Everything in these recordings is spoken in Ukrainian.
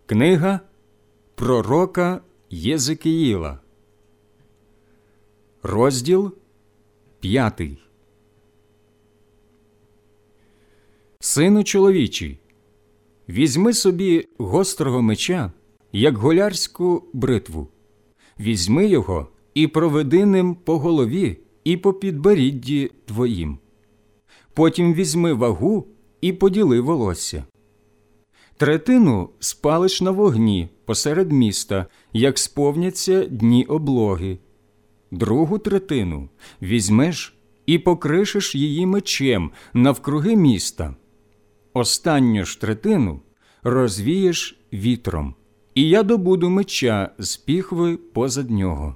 Книга пророка Єзекіїла, розділ 5. Сину чоловічий, візьми собі гострого меча, як голярську бритву. Візьми його і проведи ним по голові і по підборідді твоїм. Потім візьми вагу і поділи волосся. Третину спалиш на вогні посеред міста, як сповняться дні облоги. Другу третину візьмеш і покришеш її мечем навкруги міста. Останню ж третину розвієш вітром, і я добуду меча з піхви позад нього.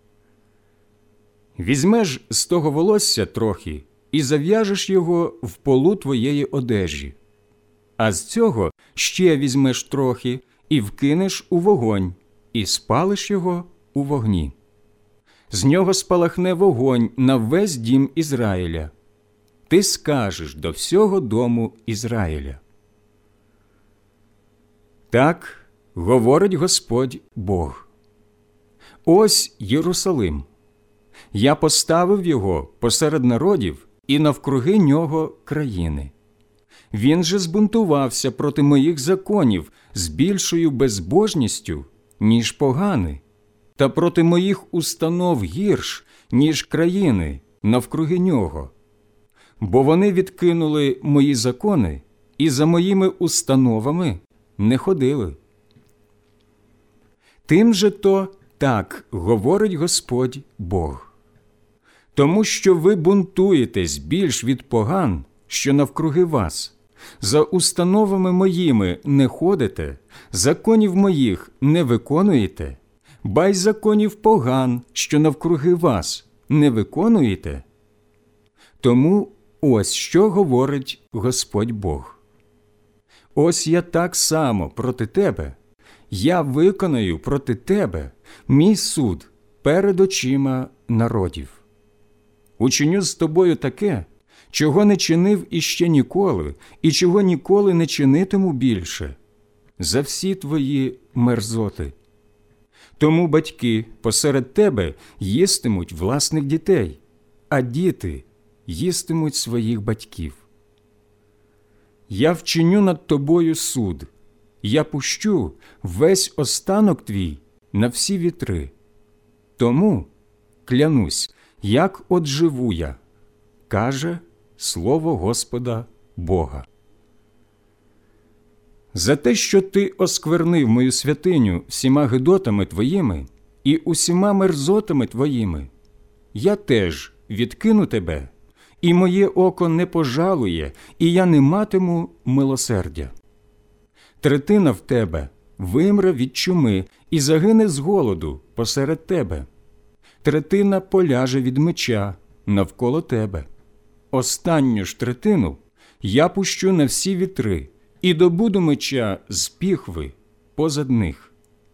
Візьмеш з того волосся трохи і зав'яжеш його в полу твоєї одежі. А з цього ще візьмеш трохи і вкинеш у вогонь, і спалиш його у вогні. З нього спалахне вогонь на весь дім Ізраїля. Ти скажеш до всього дому Ізраїля: так говорить Господь Бог. Ось Єрусалим. Я поставив його посеред народів і навкруги нього країни. Він же збунтувався проти моїх законів з більшою безбожністю, ніж погани, та проти моїх установ гірш, ніж країни навкруги нього. Бо вони відкинули мої закони і за моїми установами не ходили. Тим же то так говорить Господь Бог. Тому що ви бунтуєтесь більш від поган, що навкруги вас, за установами моїми не ходите, законів моїх не виконуєте, ба й законів поган, що навкруги вас, не виконуєте. Тому ось що говорить Господь Бог. Ось я так само проти тебе, я виконаю проти тебе мій суд перед очима народів. Учиню з тобою таке, чого не чинив іще ніколи, і чого ніколи не чинитиму більше, за всі твої мерзоти. Тому батьки посеред тебе їстимуть власних дітей, а діти їстимуть своїх батьків. Я вчиню над тобою суд, я пущу весь останок твій на всі вітри. Тому, клянусь, як от живу я, каже слово Господа Бога. За те, що ти осквернив мою святиню всіма гидотами твоїми і усіма мерзотами твоїми, я теж відкину тебе, і моє око не пожалує, і я не матиму милосердя. Третина в тебе вимре від чуми і загине з голоду посеред тебе. Третина поляже від меча навколо тебе. Останню ж третину я пущу на всі вітри і добуду меча з піхви позад них.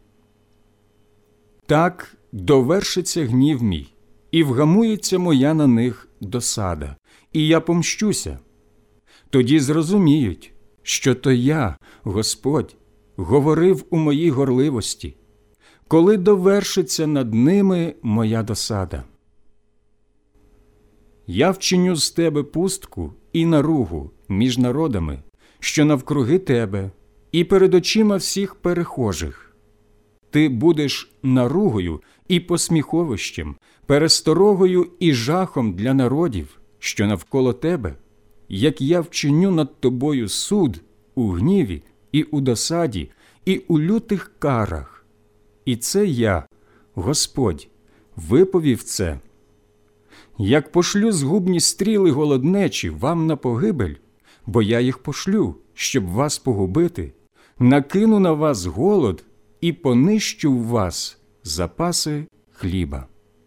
Так довершиться гнів мій, і вгамується моя на них досада, і я помщуся. Тоді зрозуміють, що то я, Господь, говорив у моїй горливості, коли довершиться над ними моя досада. Я вчиню з тебе пустку і наругу між народами, що навкруги тебе, і перед очима всіх перехожих. Ти будеш наругою і посміховищем, пересторогою і жахом для народів, що навколо тебе, як я вчиню над тобою суд у гніві і у досаді, і у лютих карах. І це я, Господь, виповів це. Як пошлю згубні стріли голоднечі вам на погибель, бо я їх пошлю, щоб вас погубити, накину на вас голод і понищу в вас запаси хліба.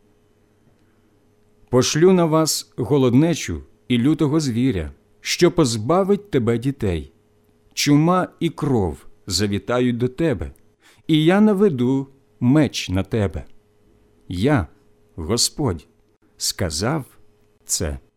Пошлю на вас голоднечу і лютого звіря, що позбавить тебе дітей. Чума і кров завітають до тебе, і я наведу меч на тебе. Я, Господь, сказав це.